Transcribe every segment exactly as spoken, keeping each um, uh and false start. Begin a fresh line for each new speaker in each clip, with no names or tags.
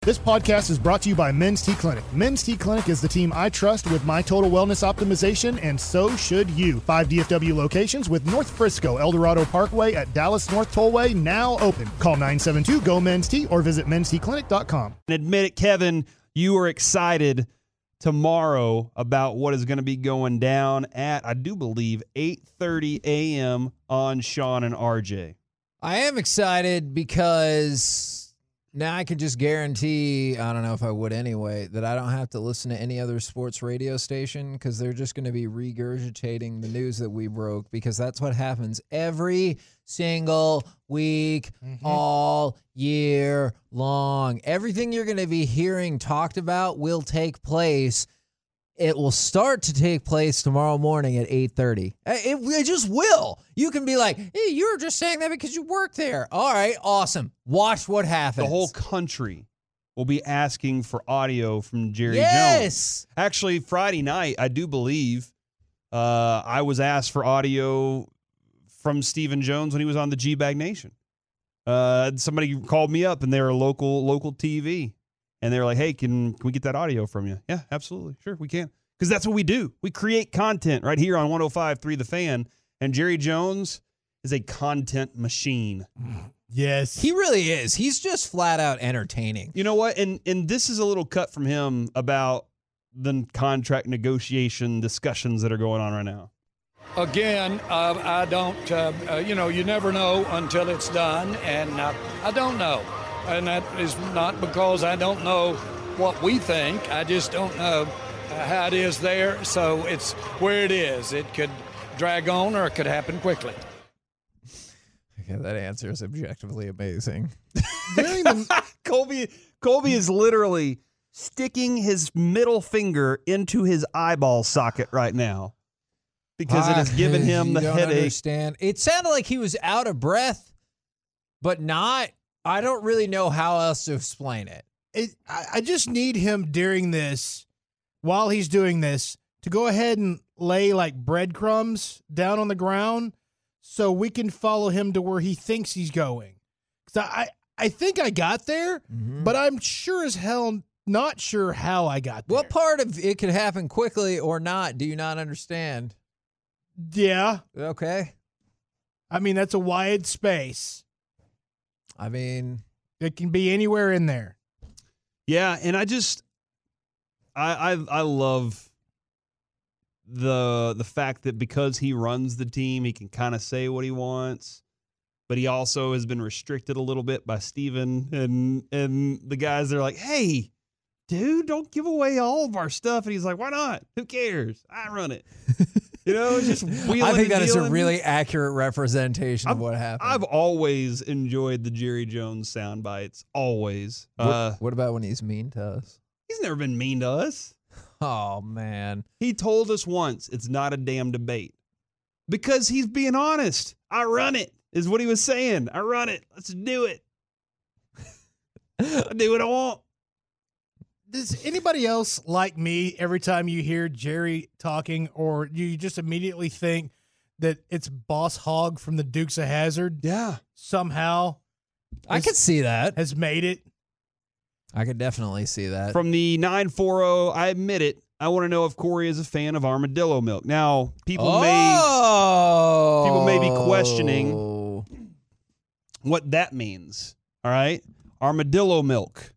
This podcast is brought to you by Men's T Clinic. Men's T Clinic is the team I trust with my total wellness optimization, and so should you. Five D F W locations with North Frisco, El Dorado Parkway at Dallas North Tollway now open. Call nine seven two, G O, Men's T or visit men's t clinic dot com.
And admit it, Kevin, you are excited tomorrow about what is going to be going down at, I do believe, eight thirty a.m. on Sean and R J.
I am excited because now I can just guarantee, I don't know if I would anyway, that I don't have to listen to any other sports radio station because they're just going to be regurgitating the news that we broke, because that's what happens every single week, mm-hmm. all year long. Everything you're going to be hearing talked about will take place. It will start to take place tomorrow morning at eight thirty. It, it just will. You can be like, hey, you're just saying that because you work there. All right, awesome. Watch what happens.
The whole country will be asking for audio from Jerry
yes!
Jones. Actually, Friday night, I do believe, uh, I was asked for audio from Stephen Jones when he was on the G-Bag Nation. Uh, somebody called me up, and they were local local T V. And they were like, hey, can, can we get that audio from you? Yeah, absolutely. Sure, we can. Because that's what we do. We create content right here on one oh five point three The Fan. And Jerry Jones is a content machine.
Yes.
He really is. He's just flat out entertaining.
You know what? And and this is a little cut from him about the contract negotiation discussions that are going on right now.
Again, uh, I don't, uh, uh, you know, you never know until it's done. And uh, I don't know. And that is not because I don't know what we think. I just don't know how it is there. So it's where it is. It could drag on or it could happen quickly.
Okay, that answer is objectively amazing.
Colby, Colby is literally sticking his middle finger into his eyeball socket right now because it has given him the
you don't
headache.
Understand. It sounded like he was out of breath, but not. I don't really know how else to explain it.
it I, I just need him during this, while he's doing this, to go ahead and lay like breadcrumbs down on the ground so we can follow him to where he thinks he's going. Because I, I think I got there, mm-hmm. but I'm sure as hell not sure how I got there.
What part of it could happen quickly or not do you not understand?
Yeah.
Okay.
I mean, that's a wide space.
I mean,
it can be anywhere in there.
Yeah, and I just, I, I, I love the the fact that because he runs the team, he can kind of say what he wants, but he also has been restricted a little bit by Steven and and the guys. They're like, hey, dude, don't give away all of our stuff. And he's like, why not? Who cares? I run it. You know, just wheeling
I think that
dealing.
is a really accurate representation
I've,
of what happened.
I've always enjoyed the Jerry Jones sound bites. Always.
What,
uh,
what about when he's mean to us?
He's never been mean to us.
Oh, man.
He told us once it's not a damn debate. Because he's being honest. I run it, is what he was saying. I run it. Let's do it. I do what I want.
Does anybody else like me every time you hear Jerry talking, or do you just immediately think that it's Boss Hogg from the Dukes of Hazzard?
Yeah.
Somehow.
I
has,
could see that.
Has made it.
I could definitely see that.
From the nine forty, I admit it. I want to know if Corey is a fan of armadillo milk. Now, people
oh.
may people may be questioning what that means. All right? Armadillo milk.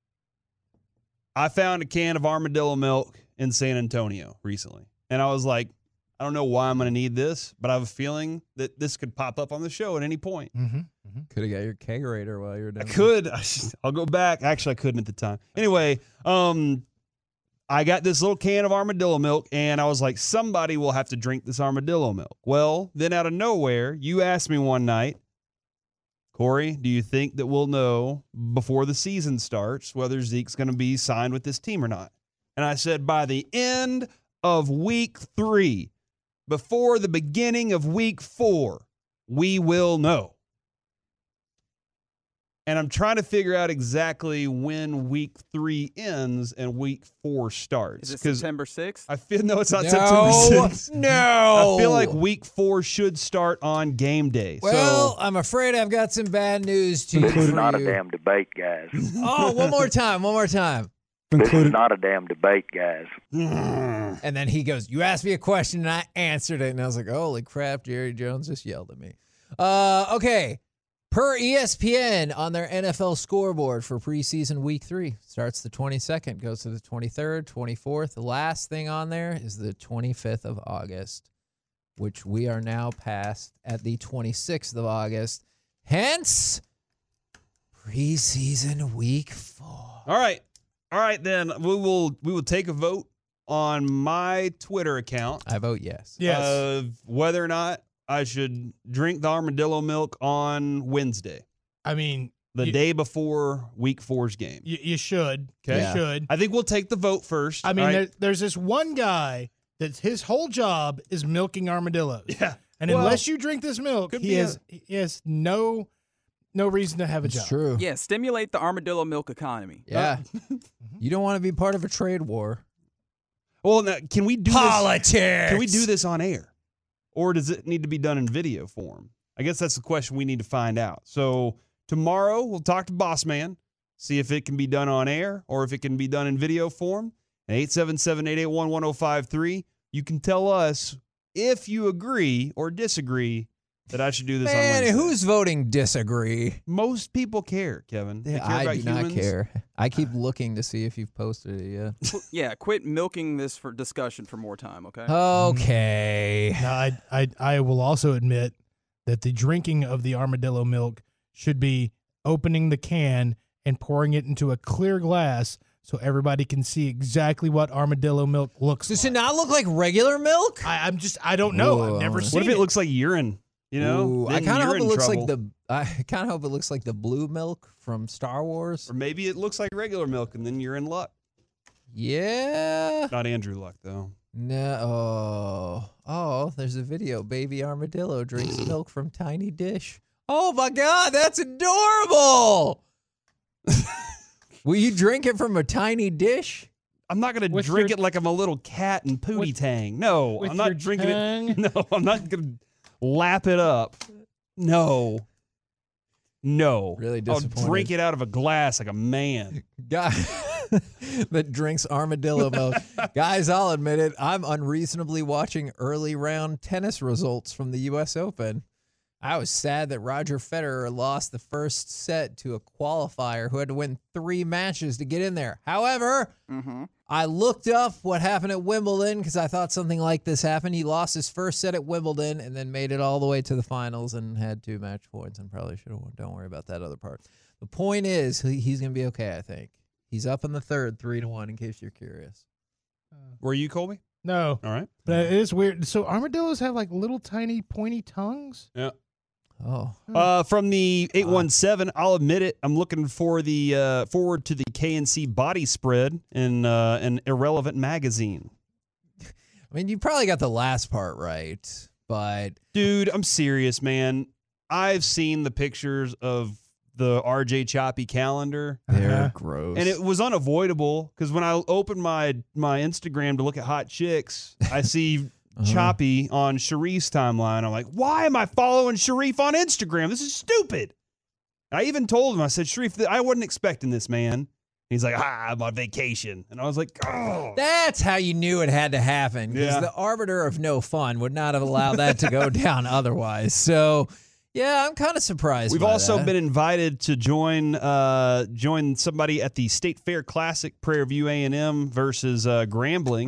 I found a can of armadillo milk in San Antonio recently. And I was like, I don't know why I'm going to need this, but I have a feeling that this could pop up on the show at any point.
Mm-hmm. Mm-hmm.
Could have got your kegerator while you were down
I
there.
could. I'll go back. Actually, I couldn't at the time. Anyway, um, I got this little can of armadillo milk, and I was like, somebody will have to drink this armadillo milk. Well, then out of nowhere, you asked me one night, Corey, do you think that we'll know before the season starts whether Zeke's going to be signed with this team or not? And I said, by the end of week three, before the beginning of week four, we will know. and I'm trying to figure out exactly when week three ends and week four starts.
Is it September sixth?
I feel no, it's not
No,
September sixth.
no.
I feel like week four should start on game day.
Well,
so
I'm afraid I've got some bad news to you.
This is
for
not a
you.
damn debate, guys.
Oh, one more time, one more time.
This is not a damn debate, guys.
And then he goes, you asked me a question and I answered it. And I was like, holy crap, Jerry Jones just yelled at me. Uh, okay. Per E S P N on their N F L scoreboard for preseason week three. Starts the twenty-second, goes to the twenty-third, twenty-fourth. The last thing on there is the twenty-fifth of August, which we are now past at the twenty-sixth of August. Hence, preseason week four.
all right. All right, then we will we will take a vote on my Twitter account
I vote yes.
Yes.
of whether or not I should drink the armadillo milk on Wednesday,
I mean,
the
you,
day before week four's game.
you, you should.
Okay.
You
Yeah.
should.
I think we'll take the vote first.
I mean,
all
there,
right?
there's this one guy that his whole job is milking armadillos.
yeah.
And
Well,
unless you drink this milk,
could
he
be a-
has he has no no reason to have a
It's
job.
true.
Yeah, stimulate the armadillo milk economy.
Yeah. You don't want to be part of a trade war.
Well, now, can we do
Politics.
this? Can we do this on air, or does it need to be done in video form? I guess that's the question we need to find out. So tomorrow we'll talk to Boss Man, see if it can be done on air or if it can be done in video form. At eight seven seven, eight eight one, one oh five three, you can tell us if you agree or disagree that I should do this on
Man,
Wednesday.
who's voting disagree?
Most people care, Kevin. They care
I
about
do
humans.
not care. I keep looking to see if you've posted it yet.
Qu- Yeah, quit milking this for discussion for more time, okay?
Okay.
Now, I, I I will also admit that the drinking of the armadillo milk should be opening the can and pouring it into a clear glass so everybody can see exactly what armadillo milk looks
Does
like.
it not look like regular milk?
I, I'm just I don't know.
Ooh,
I've never
I
seen
What if it looks like urine? You know,
Ooh, I
Then
kind of
you're
hope it
in
looks
trouble.
like the. I kind of hope it looks like the blue milk from Star Wars.
Or maybe it looks like regular milk, and then you're in luck.
Yeah.
Not Andrew luck, though.
No. Oh. Oh. There's a video. Baby armadillo drinks milk from tiny dish. Oh my God, that's adorable. Will you drink it from a tiny dish?
I'm not gonna
With
drink
your-
it like I'm a little cat and pootie
with-
tang. No,
with
I'm not
your
drinking
tongue?
it. No, I'm not gonna lap it up. No. No.
Really
I'll
disappointed.
drink it out of a glass like a man.
Guy that drinks armadillo milk. Guys, I'll admit it. I'm unreasonably watching early round tennis results from the U S Open. I was sad that Roger Federer lost the first set to a qualifier who had to win three matches to get in there. However,
Mm-hmm.
I looked up what happened at Wimbledon because I thought something like this happened. He lost his first set at Wimbledon and then made it all the way to the finals and had two match points and probably should have won. Don't worry about that other part. The point is, he- he's going to be okay, I think. He's up in the third, three to one, in case you're curious.
Were you, Colby?
No,
All right.
but it is weird. So armadillos have like little tiny pointy tongues.
Yeah.
Oh,
Uh, from the eight one seven, I'll admit it. I'm looking for the uh, forward to the K N C body spread in uh, an Irrelevant magazine.
I mean, you probably got the last part right, but
Dude, I'm serious, man. I've seen the pictures of the R J Choppy calendar,
they're
Uh-huh.
gross.
and it was unavoidable because when I open my my Instagram to look at hot chicks, I see
Uh-huh.
Choppy on Sharif's timeline. I'm like, why am I following Sharif on Instagram? This is stupid. I even told him, I said, Sharif, I wasn't expecting this, man. He's like, ah, I'm on vacation. And I was like, oh.
That's how you knew it had to happen, because
Yeah.
the arbiter of no fun would not have allowed that to go down otherwise. So, yeah, I'm kind of surprised.
We've
by
also
that.
been invited to join uh, join somebody at the State Fair Classic, Prairie View A and M versus uh, Grambling.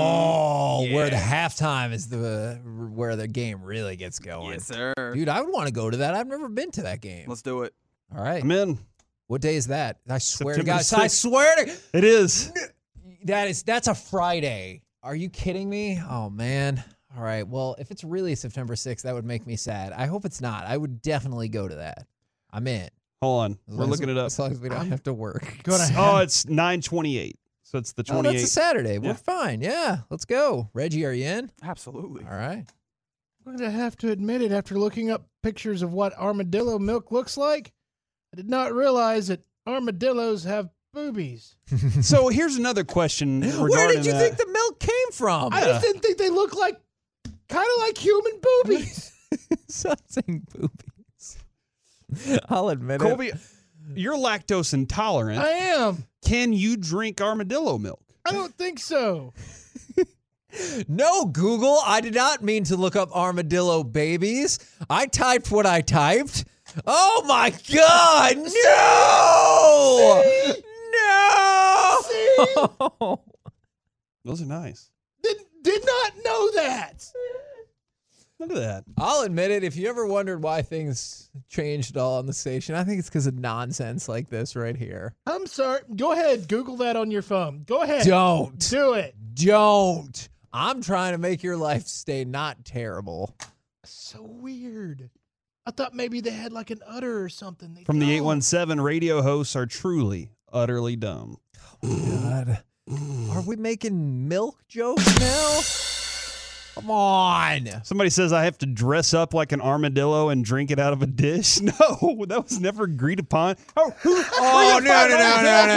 Oh, where the
Yeah.
halftime is the where the game really gets going.
Yes, sir.
Dude, I would want to go to that. I've never been to that game.
Let's do it.
All right.
I'm in.
What day is that? I swear
September
to God. I
sixth.
swear to
It is.
that is that's a Friday. Are you kidding me? Oh man. All right. Well, if it's really September sixth, that would make me sad. I hope it's not. I would definitely go to that. I'm in.
Hold on.
As
We're
long as-
looking it up.
As long as we don't have to work.
Gonna
Oh,
have,
it's nine twenty-eight. So it's the
Oh, that's a
twenty-eighth.
Saturday. We're
Yeah.
fine. Yeah. Let's go. Reggie, are you in?
Absolutely.
All right.
I'm gonna have to admit it after looking up pictures of what armadillo milk looks like. I did not realize that armadillos have boobies.
So here's another question regarding
Where did you
that.
think the milk came from?
I just didn't think they looked like, kind of like human boobies.
Something boobies. I'll admit
Colby,
it.
you're lactose intolerant.
I am.
Can you drink armadillo milk?
I don't think so.
No, Google, I did not mean to look up armadillo babies. I typed what I typed. Oh my God! No! No!
Those are nice.
Did, did not know that.
Look at that.
I'll admit it. If you ever wondered why things changed at all on the station, I think it's because of nonsense like this right here.
I'm sorry. Go ahead. Google that on your phone. Go ahead.
Don't.
Do it.
Don't. I'm trying to make your life stay not terrible.
So weird. I thought maybe they had like an udder or something. They
From the
don't.
eight one seven, radio hosts are truly, utterly dumb.
God. Are we making milk jokes now? Come on.
Somebody says I have to dress up like an armadillo and drink it out of a dish. No, that was never agreed upon. Oh, who,
Oh, no, no, no, no, no,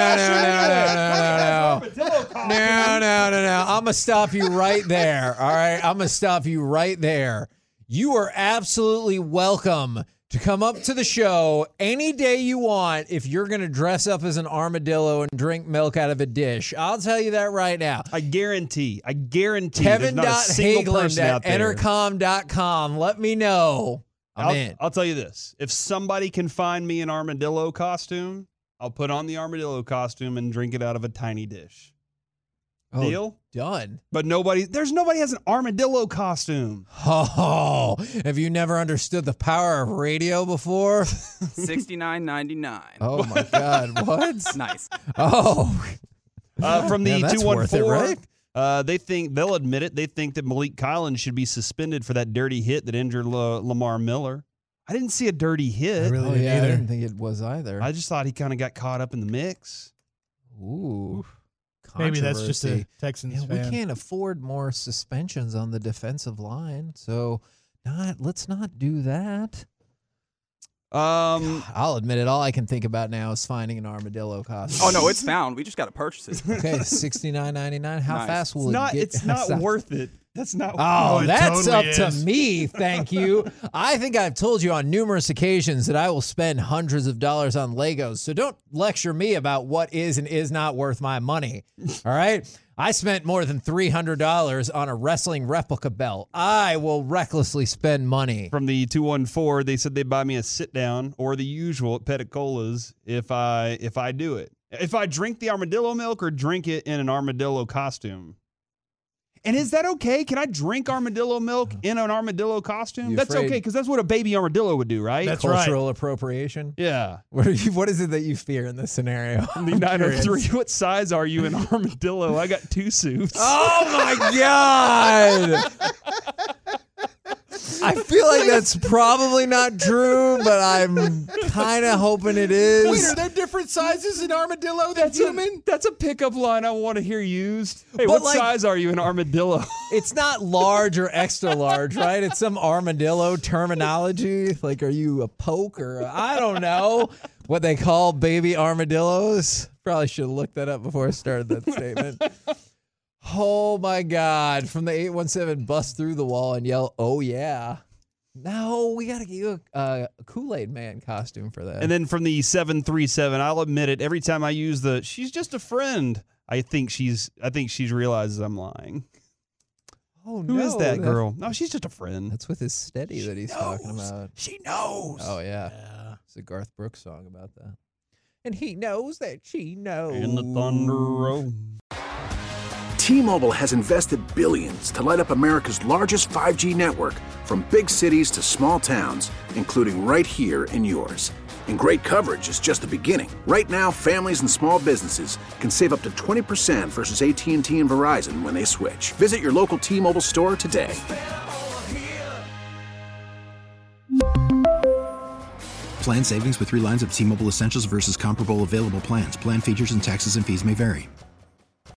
no, no, no, no. No, no, no, no. I'm going to stop you right there. All right. I'm going to stop you right there. You are absolutely welcome to come up to the show any day you want if you're going to dress up as an armadillo and drink milk out of a dish. I'll tell you that right now.
I guarantee, I guarantee there's not a single
Kevin
person
at
out there.
entercom dot com. Let me know. I'm
I'll,
in.
I'll tell you this. If somebody can find me an armadillo costume, I'll put on the armadillo costume and drink it out of a tiny dish.
Oh,
Deal?
done.
But nobody, there's nobody has an armadillo costume.
Oh, have you never understood the power of radio before?
sixty-nine ninety-nine.
Oh my God, what?
Nice.
Oh,
Uh, from the
Yeah, that's
two one
worth it,
four,
right?
uh, they think, they'll admit it, they think that Malik Collins should be suspended for that dirty hit that injured La- Lamar Miller. I didn't see a dirty hit.
I really
oh
didn't
yeah, I
either.
didn't think it was either.
I just thought he kind of got caught up in the mix.
Ooh,
Maybe that's just a
controversy.
Texans
Yeah, we
fan.
can't afford more suspensions on the defensive line, so not. Let's not do that.
Um,
I'll admit it. All I can think about now is finding an armadillo costume.
Oh, no, it's found. We just got to purchase it.
Okay, sixty nine ninety nine. How
Nice.
fast will
it's
it
not,
get?
it's not worth it. That's not.
Oh,
Oh, it
that's
totally
up to
is.
me. Thank you. I think I've told you on numerous occasions that I will spend hundreds of dollars on Legos. So don't lecture me about what is and is not worth my money. All right. I spent more than three hundred dollars on a wrestling replica belt. I will recklessly spend money.
From the two one four, they said they'd buy me a sit down or the usual at Petticola's if I if I do it. If I drink the armadillo milk or drink it in an armadillo costume. And is that okay? Can I drink armadillo milk in an armadillo costume?
You
That's
afraid-
okay because that's what a baby armadillo would do, right?
That's right.
Cultural appropriation.
yeah.
What, are you, what is it that you fear in this scenario?
The nine oh three, what size are you in armadillo? I got two suits.
Oh my God! I feel like that's probably not true, but I'm kind of hoping it is.
Wait, are there different sizes in armadillo than human?
That's a pickup line I want to hear used. Hey,
But
what
like-
size are you in armadillo?
It's not large or extra large, right? It's some armadillo terminology. Like, are you a poke or a, I don't know what they call baby armadillos? Probably should have looked that up before I started that statement. Oh my God. From the eight one seven, bust through the wall and yell, oh yeah. No, we got to get you a, uh, a Kool-Aid Man costume for that.
And then from the seven three seven, I'll admit it, every time I use the she's just a friend, I think she's I think she's realizes I'm lying.
oh,
Who is
no,
that girl? No, she's just a friend.
That's with his steady that he's talking about.
She knows.
Oh, yeah. It's a Garth Brooks song about that. And he knows that she knows.
In the Thunder Road.
T-Mobile has invested billions to light up America's largest five G network, from big cities to small towns, including right here in yours. And great coverage is just the beginning. Right now, families and small businesses can save up to twenty percent versus A T and T and Verizon when they switch. Visit your local T-Mobile store today.
Plan savings with three lines of T-Mobile Essentials versus comparable available plans. Plan features and taxes and fees may vary.